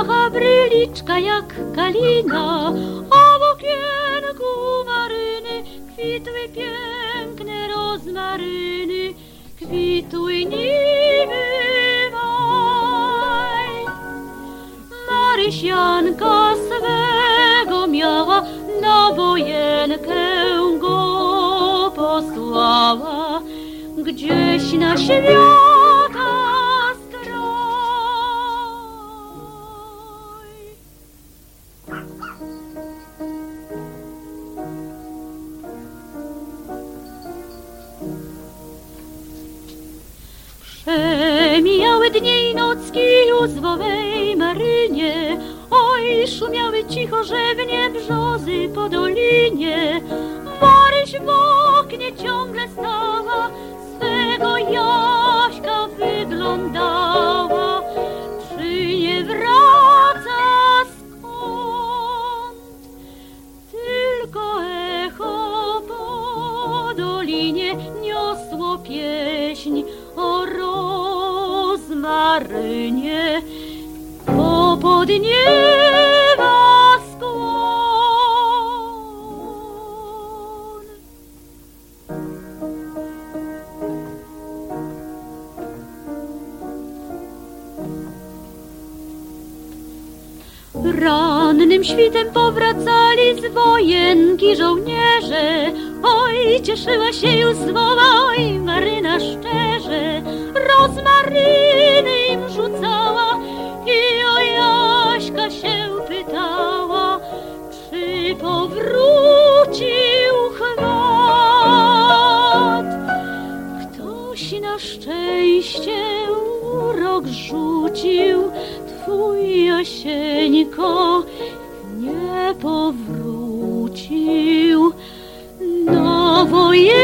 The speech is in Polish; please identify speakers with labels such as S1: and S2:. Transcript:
S1: Mała bryliczka jak kalina, a w okienku Maryny kwitły piękne rozmaryny, kwitły niby maj. Marysianka swego miała, na wojenkę go posłała, gdzieś na świata stroj. Przemijały dnie i nocki w owej Marynie, oj, szumiały cicho rzewnie brzozy po dolinie. Maryś w oknie ciągle stała, swego Jaśka wyglądała, czy nie wraca skąd? Tylko echo po dolinie niosło pieśń o rozmarynie, bo podniewa skłon. Rannym świtem powracali z wojenki żołnierze, oj, cieszyła się już słowa, oj, Maryna szczerze, rozmaryny im rzucała i o Jaśka się pytała, czy powrócił chwat. Ktoś na szczęście urok rzucił, twój Jasieńko nie powrócił. No wojenki